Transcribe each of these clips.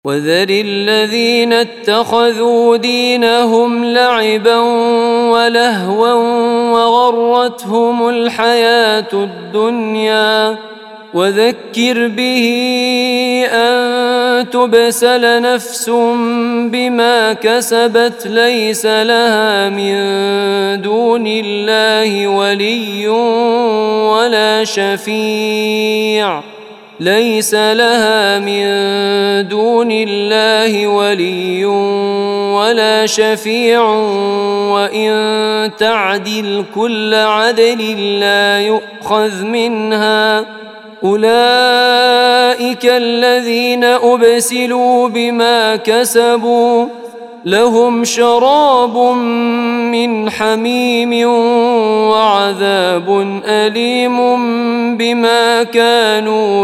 وذر الذين اتخذوا دينهم لعبا ولهوا وغرتهم الحياة الدنيا وذكر به أن تبسل نفس بما كسبت ليس لها من دون الله ولي ولا شفيع وإن تعدل كل عدل لا يؤخذ منها أولئك الذين أبسلوا بما كسبوا لهم شراب من حميم وعذاب أليم بما كانوا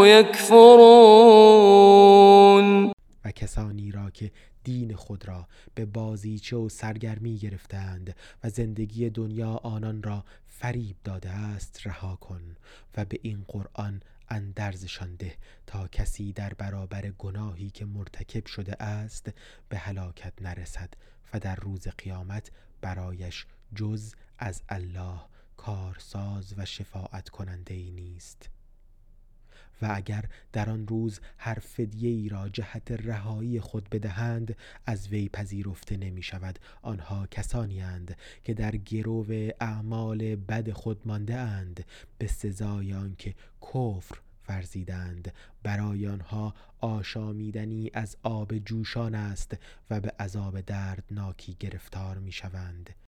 يكفرون. و کسانی را که دین خود را به بازیچه و سرگرمی گرفتند و زندگی دنیا آنان را فریب داده است رها کن و به این قرآن اندرزشان ده تا کسی در برابر گناهی که مرتکب شده است به هلاکت نرسد و در روز قیامت برایش جز از الله کارساز و شفاعت کننده ای نیست. و اگر در آن روز هر فدیه ای را جهت رهایی خود بدهند از وی پذیرفته نمی شود. آنها کسانی اند که در گرو اعمال بد خود مانده اند به سزای آنکه کفر ورزیدند. برای آنها آشامیدنی از آب جوشان است و به عذاب دردناکی گرفتار می شوند.